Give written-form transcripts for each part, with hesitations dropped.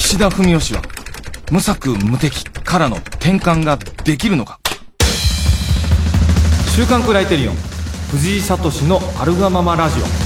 岸田文雄氏は無策無敵からの転換ができるのか。週刊クライテリオン藤井聡のあるがままラジオ。 こ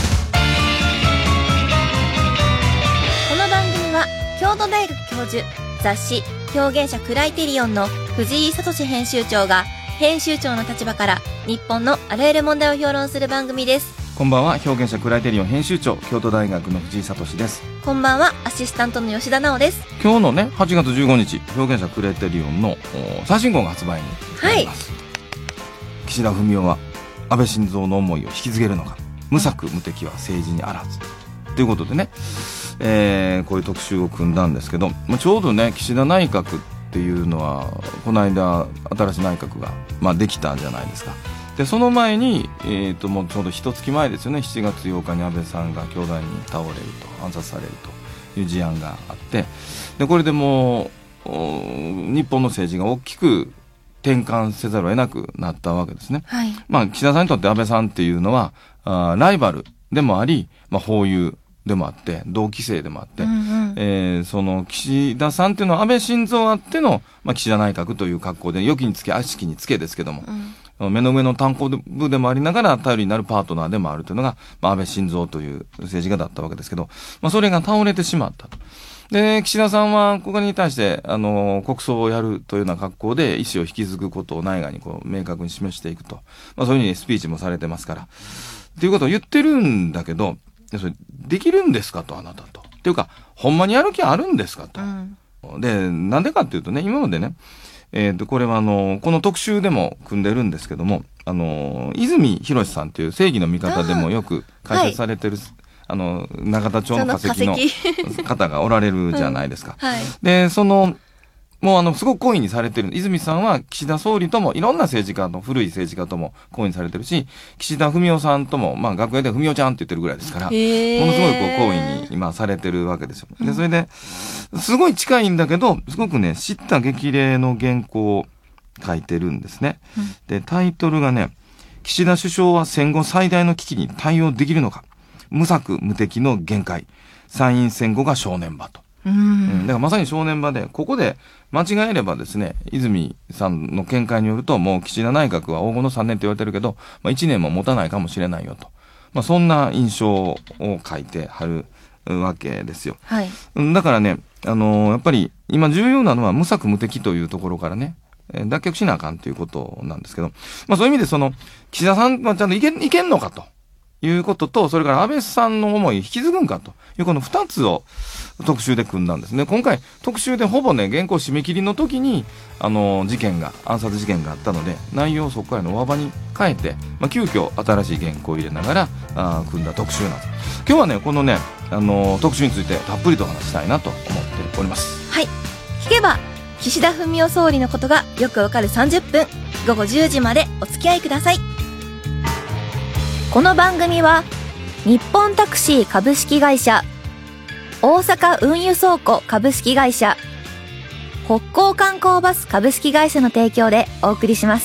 の番組は京都大学教授、雑誌表現者クライテリオンの藤井聡編集長が編集長の立場から日本のあらゆる問題を評論する番組です。 こんばんは、表現者クライテリオン編集長京都大学の藤井聡です。 こんばんは、アシスタントの吉田直です。 今日のね8月15日表現者クライテリオンの最新号が発売になります、はい、岸田文雄は安倍晋三の思いを引き継げるのか、無策無敵は政治にあらずということでね、こういう特集を組んだんですけど、ちょうどね岸田内閣っていうのはこの間新しい内閣が、できたじゃないですか。でその前に、もうちょうど1月前ですよね、7月8日に安倍さんが凶弾に倒れると、暗殺されるという事案があって、でこれでもう日本の政治が大きく転換せざるを得なくなったわけですね、はい。岸田さんにとって安倍さんっていうのはライバルでもあり、砲友でもあって同期生でもあって、その岸田さんっていうのは安倍晋三あっての、岸田内閣という格好で良きにつけ悪しきにつけですけども、目の上の担当部でもありながら頼りになるパートナーでもあるというのが、安倍晋三という政治家だったわけですけど、それが倒れてしまったと。で岸田さんはここに対して国葬をやるというような格好で意思を引き継ぐことを内外に明確に示していくと、そういうふうにスピーチもされてますからっていうことを言ってるんだけど、それできるんですかと、あなたとっていうかほんまにやる気あるんですかと、でなんでかっていうとね、今までねこれはこの特集でも組んでるんですけども、泉博さんという正義の味方でもよく解説されてる、永田町の化石の方がおられるじゃないですか、はい。でもうすごく懇意にされてる。泉さんは岸田総理ともいろんな政治家と、古い政治家とも懇意にされてるし、岸田文雄さんとも楽屋で文雄ちゃんって言ってるぐらいですから、ものすごい懇意に今されてるわけですよ。でそれですごい近いんだけど、すごくね叱咤激励の原稿を書いてるんですね、でタイトルがね、岸田首相は戦後最大の危機に対応できるのか、無策無敵の限界、参院選後が正念場と。だからまさに正念場で、ここで間違えればですね、泉さんの見解によると、もう岸田内閣は黄金の3年って言われてるけど、1年も持たないかもしれないよと、そんな印象を書いてはるわけですよ、はい。だからね、やっぱり今重要なのは無策無敵というところからね、脱却しなあかんということなんですけど、そういう意味で岸田さんはちゃんといけんのかということと、それから安倍さんの思い引き継ぐんかというこの2つを特集で組んだんですね。今回特集でほぼね原稿締め切りの時に暗殺事件があったので、内容をそこからの上場に変えて、急遽新しい原稿を入れながら組んだ特集なんです。今日はねこのね特集についてたっぷりとお話したいなと思っております。 はい、聞けば岸田文雄総理のことがよくわかる30分、午後10時までお付き合いください。この番組は日本タクシー株式会社、大阪運輸倉庫株式会社、北港観光バス株式会社の提供でお送りします。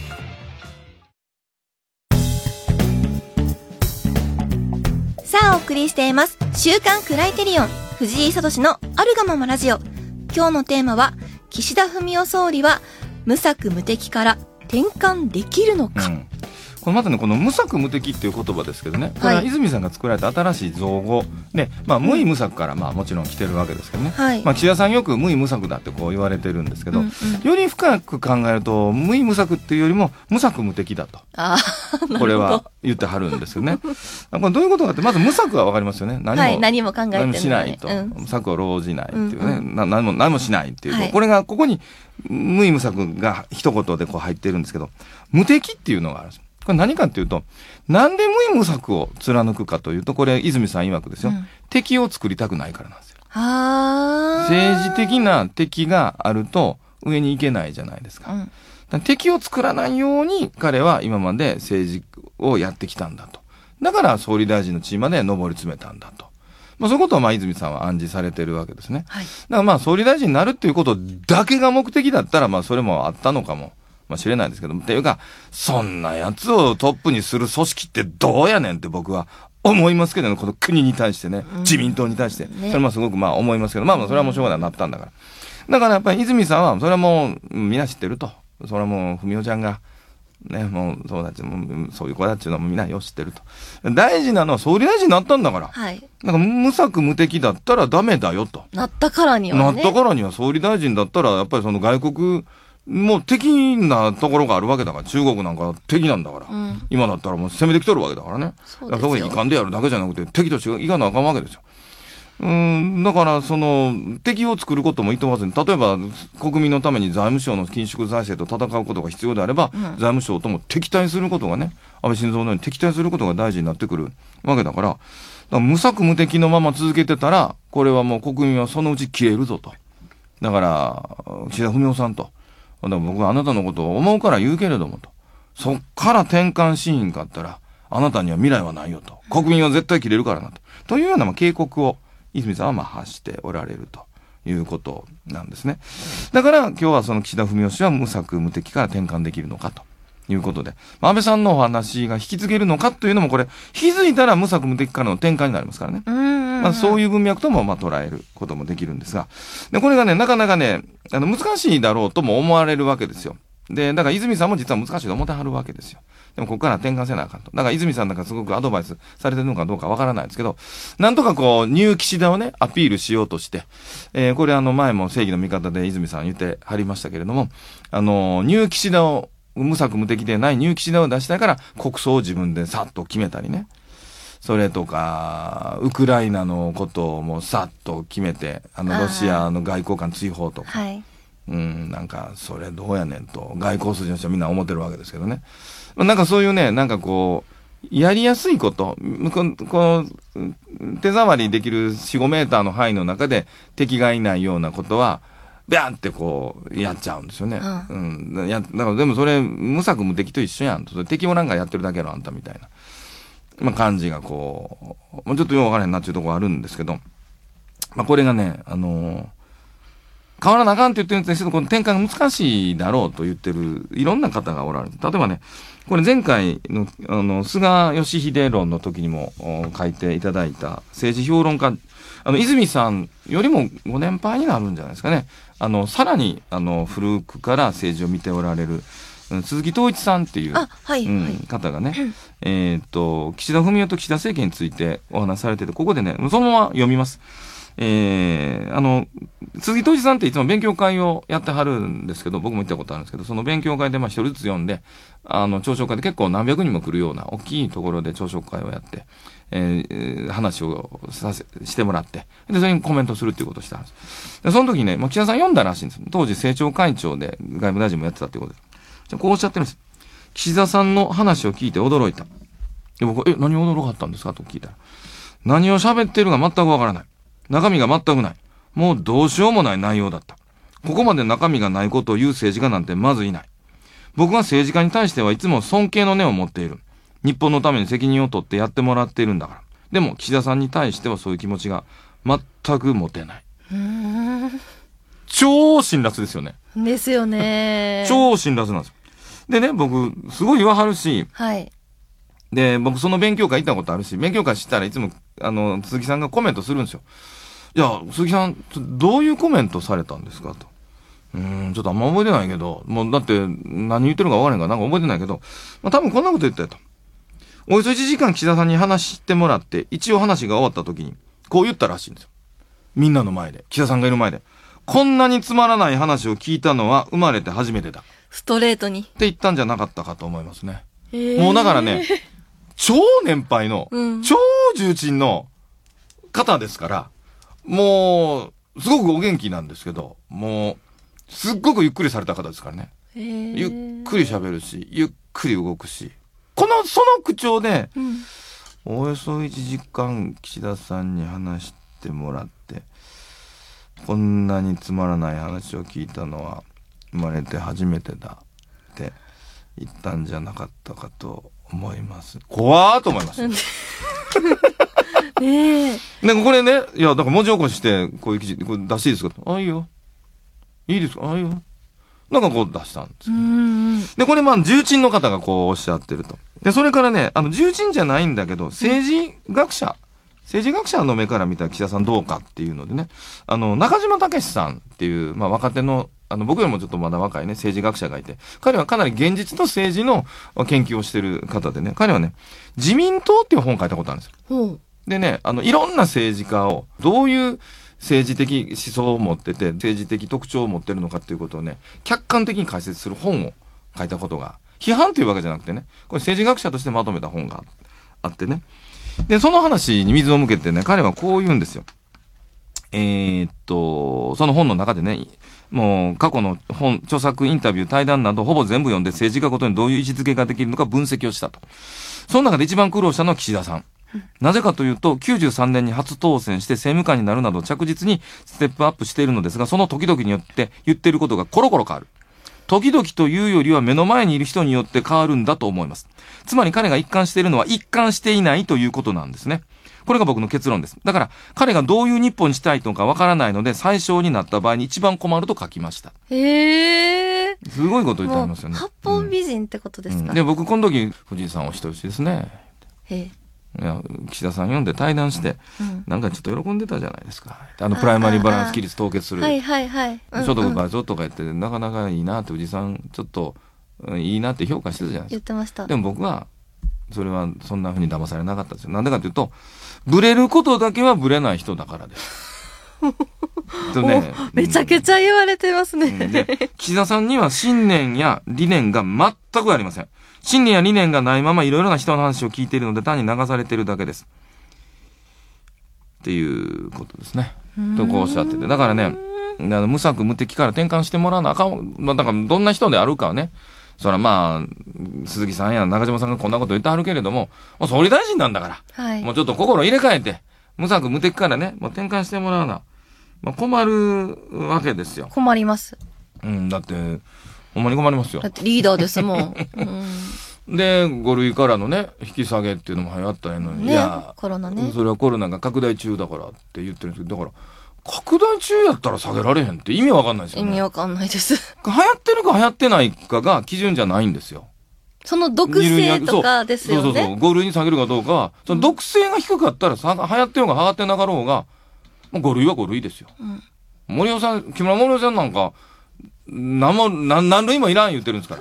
さあお送りしています週刊クライテリオン藤井聡のあるがままラジオ。今日のテーマは、岸田文雄総理は無策無敵から転換できるのか、 このまたね、この無策無敵っていう言葉ですけどね、これは泉さんが作られた新しい造語で、無為無策からもちろん来てるわけですけどね、岸田さんよく無為無策だって言われてるんですけど、より深く考えると無為無策っていうよりも無策無敵だとこれは言ってはるんですよね。これどういうことかって、まず無策は分かりますよね。 何も考えてない、 何もしないと、策を講じないっていうね、何もしないっていう、これがここに無為無策が一言で入ってるんですけど、無敵っていうのがあるんです。これ何かっていうと、なんで無為無策を貫くかというと、これ泉さん曰くですよ、敵を作りたくないからなんですよ。政治的な敵があると上に行けないじゃないですか、敵を作らないように彼は今まで政治をやってきたんだと。だから総理大臣の地位まで上り詰めたんだと、そういうことを泉さんは暗示されてるわけですね、だから総理大臣になるっていうことだけが目的だったら、それもあったのかも知れないですけど、っていうか、そんなやつをトップにする組織ってどうやねんって僕は思いますけどね、この国に対してね、自民党に対して。それもすごく思いますけど、それはもうしょうがないなったんだから。だからやっぱり泉さんは、それはもう、みんな知ってると。それはもう、文雄ちゃんが、ね、もう、そうだってもう、そういう子だっていうのはみんなよ知ってると。大事なのは総理大臣になったんだから。 はい。 なんか無策無敵だったらダメだよと。 なったからにはね。 なったからには総理大臣だったら、やっぱりその外国、もう敵なところがあるわけだから、中国なんか敵なんだから。今だったらもう攻めてきとるわけだからね。 そうですよ。 そこに遺憾でやるだけじゃなくて、敵としていかなあかんわけですよ。だから、敵を作ることもいとわずに、例えば、国民のために財務省の緊縮財政と戦うことが必要であれば、財務省とも敵対することがね、安倍晋三のように敵対することが大事になってくるわけだから、無策無敵のまま続けてたら、これはもう国民はそのうち消えるぞと。だから、岸田文雄さんと、僕はあなたのことを思うから言うけれどもと。そっから転換しんかったら、あなたには未来はないよと。国民は絶対切れるからなと。というような警告を、泉さんは発しておられるということなんですね。だから今日はその岸田文雄氏は無策無敵から転換できるのかということで、安倍さんのお話が引き継げるのかというのもこれ、気づいたら無策無敵からの転換になりますからね。そういう文脈とも捉えることもできるんですが、でこれがね、なかなかね、難しいだろうとも思われるわけですよ。で、だから泉さんも実は難しいと思ってはるわけですよ。でもここから転換せなあかんと。だから泉さんなんかすごくアドバイスされてるのかどうかわからないですけど、なんとかニュー岸田をね、アピールしようとして、これ前も正義の味方で泉さん言ってはりましたけれども、ニュー岸田を、無策無敵でないニュー岸田を出したいから国葬を自分でさっと決めたりね。それとか、ウクライナのことをもうさっと決めて、ロシアの外交官追放とか。はい。なんか、それどうやねんと、外交筋の人はみんな思ってるわけですけどね。なんかそういうね、なんかやりやすいこと、手触りできる4、5メーターの範囲の中で敵がいないようなことは、ビャーってやっちゃうんですよね。だからでもそれ、無策無敵と一緒やんと。敵もなんかやってるだけやろ、あんたみたいな。感じがもうちょっとよくわからへんなっていうところあるんですけど、これがね、変わらなあかんって言ってるんですけど、この転換が難しいだろうと言ってる、いろんな方がおられる。例えばね、これ前回の、菅義偉論の時にも書いていただいた政治評論家、泉さんよりもご年配になるんじゃないですかね。さらに、古くから政治を見ておられる、鈴木東一さんっていう、方がね、岸田文雄と岸田政権についてお話しされてて、ここでね、そのまま読みます。鈴木東一さんっていつも勉強会をやってはるんですけど、僕も行ったことあるんですけど、その勉強会で一人ずつ読んで、朝食会で結構何百人も来るような大きいところで朝食会をやって、話をしてもらって、で、それにコメントするっていうことをしたんです。で、その時にね、岸田さん読んだらしいんです。当時政調会長で外務大臣もやってたっていうことで。こうおっしゃってるんです。岸田さんの話を聞いて驚いた。で、僕、何驚かったんですかと聞いたら。何を喋ってるか全くわからない。中身が全くない。もうどうしようもない内容だった。ここまで中身がないことを言う政治家なんてまずいない。僕は政治家に対してはいつも尊敬の念を持っている。日本のために責任を取ってやってもらっているんだから。でも岸田さんに対してはそういう気持ちが全く持てない。超辛辣ですよね。 ですよね。 超辛辣なんですよ。でね、僕、すごい言わはるし、 はい。 で、僕その勉強会行ったことあるし、勉強会したらいつも、鈴木さんがコメントするんですよ。いや、鈴木さん、どういうコメントされたんですかと。ちょっとあんま覚えてないけど、もうだって何言ってるか分からへんからなんか覚えてないけど、多分こんなこと言ったよと。およそ1時間岸田さんに話してもらって、一応話が終わった時に、こう言ったらしいんですよ。みんなの前で、岸田さんがいる前で。こんなにつまらない話を聞いたのは生まれて初めてだ。 ストレートに。って言ったんじゃなかったかと思いますね。もうだからね、超年配の、超重鎮の方ですから、もう、すごくお元気なんですけど、もう、すっごくゆっくりされた方ですからね。ゆっくり喋るし、ゆっくり動くし。その口調で、およそ1時間岸田さんに話してもらって、こんなにつまらない話を聞いたのは生まれて初めてだって言ったんじゃなかったかと思います。怖ーと思います。で、これね、いや、だから文字起こして、こういう記事、これ出していいですか？あ、いいよ。いいですか？あ、いいよ。なんかこう出したんです。で、これ重鎮の方がこうおっしゃってると。 で、それからね、重鎮じゃないんだけど、政治学者の目から見た岸田さんどうかっていうのでね、中島武さんっていう、まあ若手の、僕よりもちょっとまだ若いね、政治学者がいて、彼はかなり現実と政治の研究をしてる方でね、彼はね、自民党っていう本を書いたことあるんですよ。でね、いろんな政治家を、どういう政治的思想を持ってて、政治的特徴を持ってるのかっていうことをね、客観的に解説する本を書いたことが、批判というわけじゃなくてね、これ政治学者としてまとめた本があってね。で、その話に水を向けてね、彼はこう言うんですよ。その本の中でね、もう過去の著作、インタビュー、対談などほぼ全部読んで政治家ごとにどういう位置づけができるのか分析をしたと。その中で一番苦労したのは岸田さん。なぜかというと、93年に初当選して政務官になるなど着実にステップアップしているのですが、その時々によって言っていることがコロコロ変わる。時々というよりは目の前にいる人によって変わるんだと思います。つまり彼が一貫しているのは一貫していないということなんですね。これが僕の結論です。だから彼がどういう日本にしたいのかわからないので、最小になった場合に一番困ると書きました。すごいこと言ってありますよね。 八方美人ってことですか。 で、僕この時藤井さんお人よしですね。いや岸田さん読んで対談して、なんかちょっと喜んでたじゃないですか。プライマリーバランス規律凍結する。所得倍増とか言って、なかなかいいなって藤井さん、ちょっと、いいなって評価してたじゃないですか。 言ってました。 でも僕は、それはそんな風に騙されなかったんですよ。なんでかというと、ブレることだけはブレない人だからです。 めちゃくちゃ言われてますね。 で、岸田さんには信念や理念が全くありません。信念や理念がないままいろいろな人の話を聞いているので単に流されているだけです。っていうことですね。とこうおっしゃってて。だからね、無策無敵から転換してもらわなあかん。まあ、だからどんな人であるかはね。そらまあ、鈴木さんや中島さんがこんなこと言ってはるけれども、もう総理大臣なんだから。もうちょっと心入れ替えて、無策無敵からね、もう転換してもらわな。まあ、困るわけですよ。 困ります。 だって、ほんまに困りますよ。 だってリーダーですもん。 で、5類からのね、引き下げっていうのも流行ったのに、 いや、コロナね。 それはコロナが拡大中だからって言ってるんですけど、だから、拡大中やったら下げられへんって意味わかんないですよね。 意味わかんないです。 流行ってるか流行ってないかが基準じゃないんですよ。 その毒性とかですよね。 そう。5類に下げるかどうか、その毒性が低かったら流行ってようが流行ってなかろうが、もう5類は5類ですよ。森尾さん、木村森尾さんなんか、何類もいらん言ってるんですから。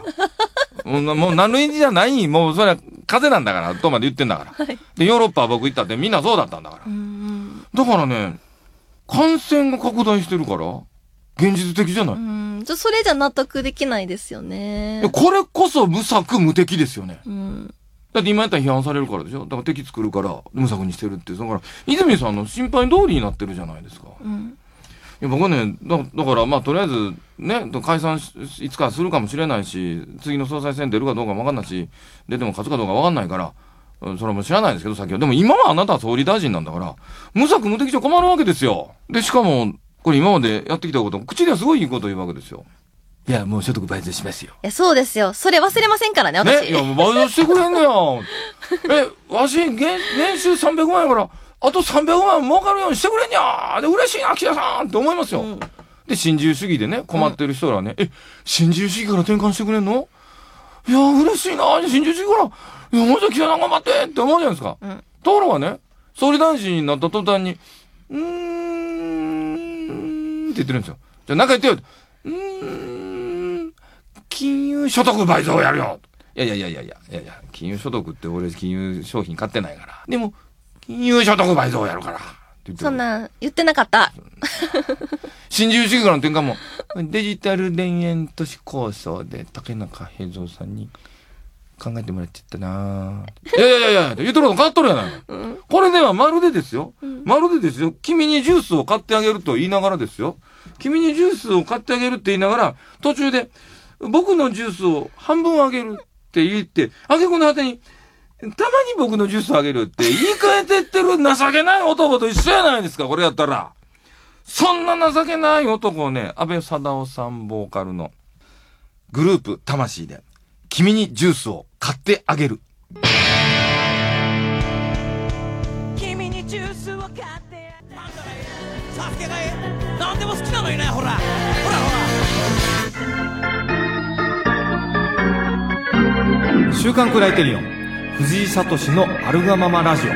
もう何類じゃない、もうそれは風邪なんだから、とまで言ってんだから。で、ヨーロッパは僕行ったってみんなそうだったんだから。だからね、感染が拡大してるから、現実的じゃない。 それじゃ納得できないですよね。 これこそ無策無敵ですよね。だって今やったら批判されるからでしょ。だから敵作るから無策にしてるって。だから、泉さんの心配通りになってるじゃないですか。いや僕はね、だからまあとりあえずね、解散いつかするかもしれないし、次の総裁選出るかどうかもわかんないし、出ても勝つかどうかわかんないから、それはもう知らないですけど、先は。でも今はあなたは総理大臣なんだから、無策無敵じゃ困るわけですよ。で、しかも、これ今までやってきたこと、口ではすごいいいこと言うわけですよ。いや、もう所得倍増しますよ。 いや、そうですよ。それ忘れませんからね、私。 ね、いや、もう倍増してくれんのよ。わし、年収300万やから、あと300万儲かるようにしてくれんにゃーで、嬉しいな、岸田さんって思いますよ。で、新自由主義でね、困ってる人らね、新自由主義から転換してくれんの？いや、嬉しいな、新自由主義から、いや、もうちょい岸田さん頑張ってって思うじゃないですか。ところがね、総理大臣になった途端に、って言ってるんですよ。じゃあ、なんか言ってよ。金融所得倍増やるよ。いや、金融所得って俺金融商品買ってないから。でも、金融所得倍増やるから。 そんな、言ってなかった。 新自由主義からの転換も、デジタル田園都市構想で竹中平蔵さんに考えてもらっちゃったなぁ。いや、言ってること変わっとるやない。これではまるでですよ。君にジュースを買ってあげると言いながらですよ。君にジュースを買ってあげるって言いながら、途中で、僕のジュースを半分あげるって言って、あげくの果てに、たまに僕のジュースあげるって言い換えてってる情けない男と一緒やないですか、これやったら。そんな情けない男をね、安倍貞夫さんボーカルのグループ魂で、君にジュースを買ってあげる。君にジュースを買ってなんだね、サスケがなんでも好きなのにね、ほら。週刊クライテリオン藤井聡のあるがままラジオ。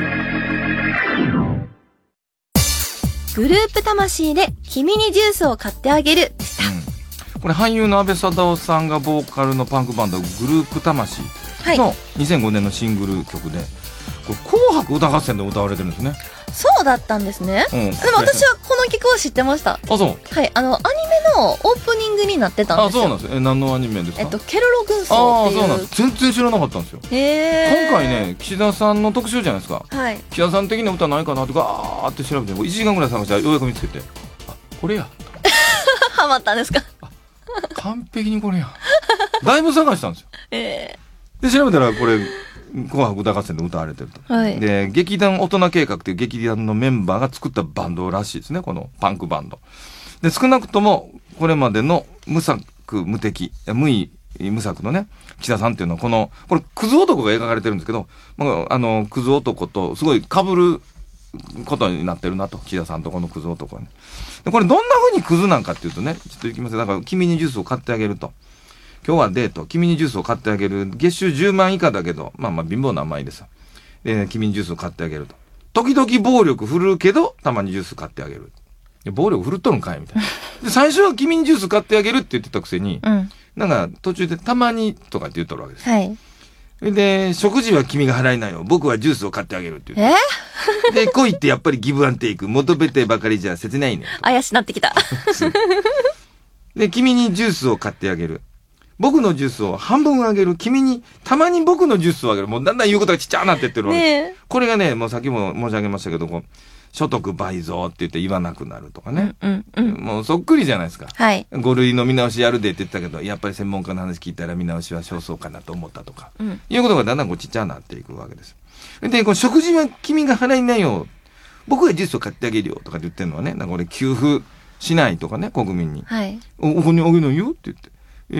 グループ魂で君にジュースを買ってあげるでした、 これ俳優の阿部サダヲさんがボーカルのパンクバンドグループ魂の2005年のシングル曲で、これ紅白歌合戦で歌われてるんですね。 そうだったんですね、でも私はこの曲を知ってました。 あ、そう。 はい、アニメのオープニングになってたんですよ。 あ、そうなんです。何のアニメですか？ ケロロ軍曹っていう。 あ、そうなんです。全然知らなかったんですよ。今回ね、岸田さんの特集じゃないですか。 はい。 岸田さん的な歌ないかなとかって調べて1時間ぐらい探してようやく見つけて、あ、これやハマったんですか？ 完璧にこれやだいぶ探したんですよ。で調べたらこれ紅白歌合戦で歌われてると、はい、で劇団大人計画という劇団のメンバーが作ったバンドらしいですね、このパンクバンドで。少なくともこれまでの無策無敵無為無策のね岸田さんっていうのはこれクズ男が描かれてるんですけど、クズ男とすごい被ることになってるなと、岸田さんとこのクズ男はね。でこれどんな風にクズなんかっていうとね、ちょっといきますよ。だから君にジュースを買ってあげると、今日はデート、君にジュースを買ってあげる、月収10万以下だけど、まあ貧乏な甘いですよ。で君にジュースを買ってあげると、時々暴力振るうけどたまにジュース買ってあげる。暴力振るっとるんかいみたいな。で最初は君にジュース買ってあげるって言ってたくせに、なんか途中でたまにとかって言っとるわけです。はい。で食事は君が払いなよ、僕はジュースを買ってあげるって言って。で恋ってやっぱりギブアンテイク、求めてばかりじゃ切ないね。 怪しなってきた。 で君にジュースを買ってあげる、僕のジュースを半分あげる、君にたまに僕のジュースをあげる。もうだんだん言うことがちっちゃなってってるわけです、これがね、もうさっきも申し上げましたけど、所得倍増って言って言わなくなるとかね、もうそっくりじゃないですか。はい、5類の見直しやるでって言ったけど、やっぱり専門家の話聞いたら見直しは少々かなと思ったとか、いうことがだんだんちっちゃなっていくわけです。で食事は君が払いなよ、僕がジュースを買ってあげるよとかって言ってるのはね、なんか俺給付しないとかね、国民に、はい、お金あげないよって言って、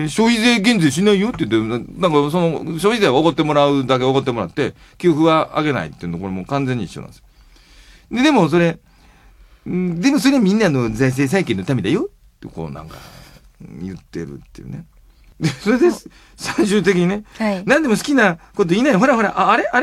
消費税減税しないよって言って、なんかその消費税はおごってもらうだけおごってもらって給付はあげないっていうの、これもう完全に一緒なんですよ。でもそれみんなの財政再建のためだよってなんか言ってるっていうね。でそれで最終的にね、はい、何でも好きなこと言いないよ、ほらあれ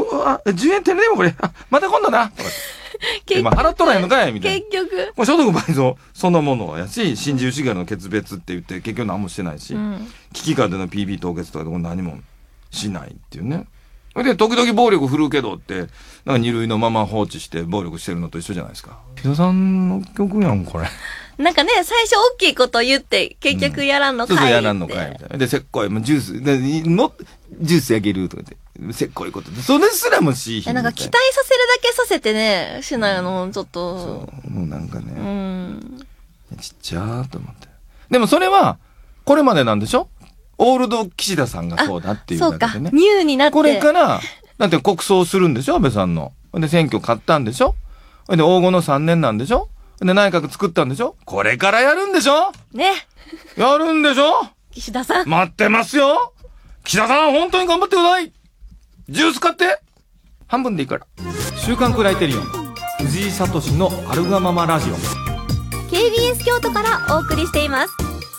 10円足りないもこれ、また今度なとか払っとらへんのかいみたいな。結局所得倍増そのものやし、新自由主義の決別って言って結局何もしてないし、危機下での PB 凍結とかでも何もしないっていうね。で時々暴力振るうけどって、なんか二類のまま放置して暴力してるのと一緒じゃないですか。岸田さんの曲やんこれ。 なんかね、最初大きいこと言って結局やらんのかいって、 そうやらんのかいみたいな。でせっこいもうジュースあげるとかでせっこいことで、それすらもしなんか期待させるだけさせてねしないのちょっと、 そうもうなんかね、ちっちゃーと思って。でもそれはこれまでなんでしょ。オールド岸田さんがそうだっていうだけでね。そうか、 ニューになって。 これから、だって国葬するんでしょ、安倍さんの。で、選挙勝ったんでしょ。で、黄金の3年なんでしょ。で、内閣作ったんでしょ。これからやるんでしょね。 やるんでしょ岸田さん。 待ってますよ。岸田さん、本当に頑張ってください。ジュース買って。半分でいいから。週刊クライテリオン、藤井聡のあるがままラジオ。 KBS 京都からお送りしています。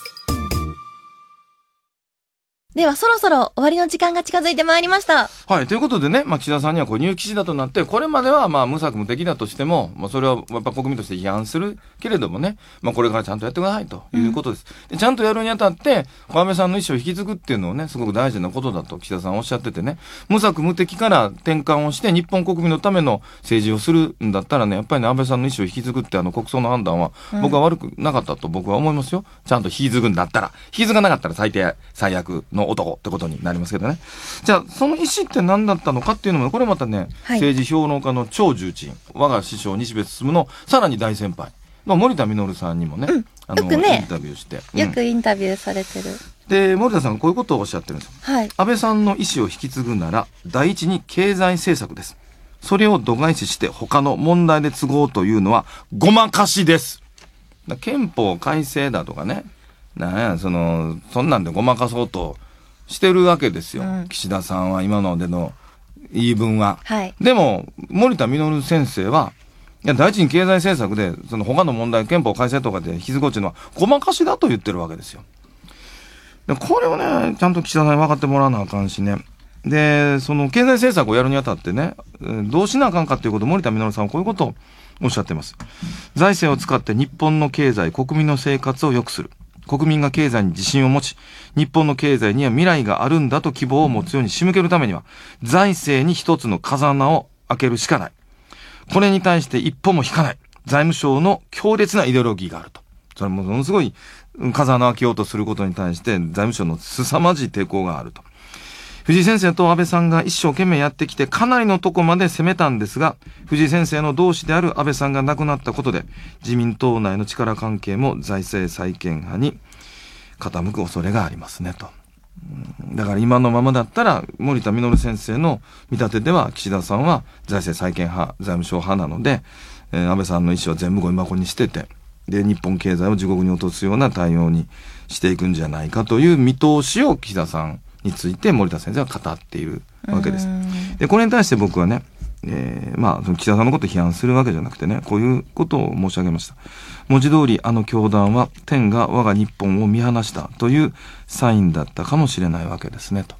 ではそろそろ終わりの時間が近づいてまいりました。 はい、ということでね、岸田さんにはニュー岸田となって、これまでは無策無敵だとしても、それはやっぱ国民として批判するけれどもね、これからちゃんとやってくださいということです。でちゃんとやるにあたって、安倍さんの意思を引き継ぐっていうのをね、すごく大事なことだと岸田さんおっしゃっててね、無策無敵から転換をして日本国民のための政治をするんだったらね、やっぱりね、安倍さんの意思を引き継ぐって国葬の判断は、僕は悪くなかったと僕は思いますよ。ちゃんと引き継ぐんだったら、引き継がなかったら最悪の男ってことになりますけどね。じゃあその意思って何だったのかっていうのも、これまたね、政治評論家の超重鎮、我が師匠西部進のさらに大先輩の森田実さんにもね、よくねインタビューして、 よくインタビューされてる。 で森田さんがこういうことをおっしゃってるんですよ。はい、安倍さんの意思を引き継ぐなら第一に経済政策です。それを度外視して他の問題で都合というのはごまかしです。憲法改正だとかね、そんなんでごまかそうとしてるわけですよ、岸田さんは今のでの言い分は、はい、でも森田実先生はいや第一に経済政策で他の問題、憲法改正とかで引き継ごうっていうのはごまかしだと言ってるわけですよ。でこれをねちゃんと岸田さんに分かってもらわなあかんしね。 で、その経済政策をやるにあたってね、どうしなあかんかっていうことを森田稔さんはこういうことをおっしゃっています。財政を使って日本の経済、国民の生活を良くする。国民が経済に自信を持ち、日本の経済には未来があるんだと希望を持つように仕向けるためには、財政に一つの風穴を開けるしかない。これに対して一歩も引かない。財務省の強烈なイデオロギーがあると。それものすごい風穴を開けようとすることに対して財務省の凄まじい抵抗があると。藤井先生と安倍さんが一生懸命やってきてかなりのとこまで攻めたんですが、藤井先生の同志である安倍さんが亡くなったことで、自民党内の力関係も財政再建派に傾く恐れがありますねと。だから今のままだったら森田稔先生の見立てでは岸田さんは財政再建派、財務省派なので、安倍さんの意思を全部ゴミ箱に捨てて、で日本経済を地獄に落とすような対応にしていくんじゃないかという見通しを岸田さんについて森田先生は語っているわけです。でこれに対して僕はね、その岸田さんのことを批判するわけじゃなくてね、こういうことを申し上げました。文字通りあの教団は天が我が日本を見放したというサインだったかもしれないわけですねと。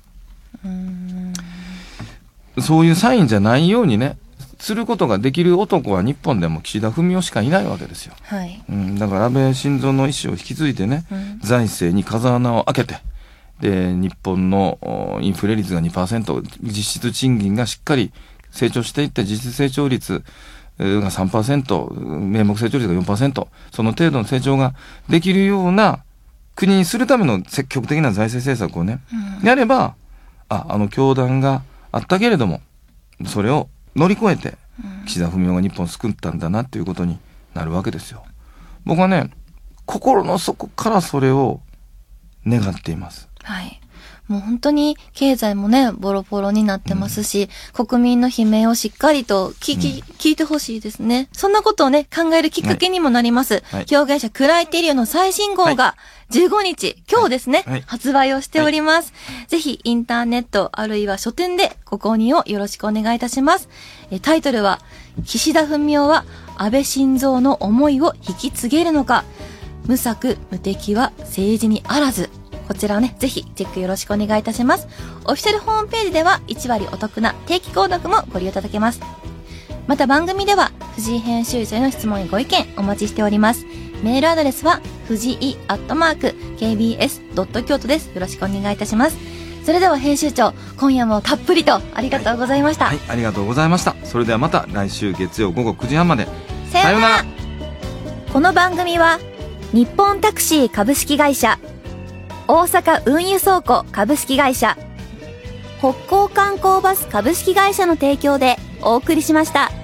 そういうサインじゃないようにねすることができる男は日本でも岸田文雄しかいないわけですよ。 はい。 だから安倍晋三の意思を引き継いでね、財政に風穴を開けて、で日本のインフレ率が 2%、 実質賃金がしっかり成長していって実質成長率が 3%、 名目成長率が 4%、 その程度の成長ができるような国にするための積極的な財政政策をね、やればあの教団があったけれどもそれを乗り越えて岸田文雄が日本を救ったんだなっていうことになるわけですよ。僕はね心の底からそれを願っています。 はい。もう本当に経済もねボロボロになってますし、国民の悲鳴をしっかりと聞いてほしいですね。そんなことをね考えるきっかけにもなります。はい、表現者クライテリオの最新号が15日、今日ですね、発売をしております。ぜひインターネットあるいは書店でご購入をよろしくお願いいたします。タイトルは岸田文雄は安倍晋三の思いを引き継げるのか、無策無敵は政治にあらず。こちらをね、ぜひチェックよろしくお願いいたします。オフィシャルホームページでは1割お得な定期購読もご利用いただけます。また番組では藤井編集長への質問やご意見お待ちしております。メールアドレスは藤井@kbs.kyoto です。よろしくお願いいたします。それでは編集長、今夜もたっぷりとありがとうございました。 はい、ありがとうございました。それではまた来週月曜午後9時半まで。 さようなら。この番組は日本タクシー株式会社、大阪運輸倉庫株式会社、北港観光バス株式会社の提供でお送りしました。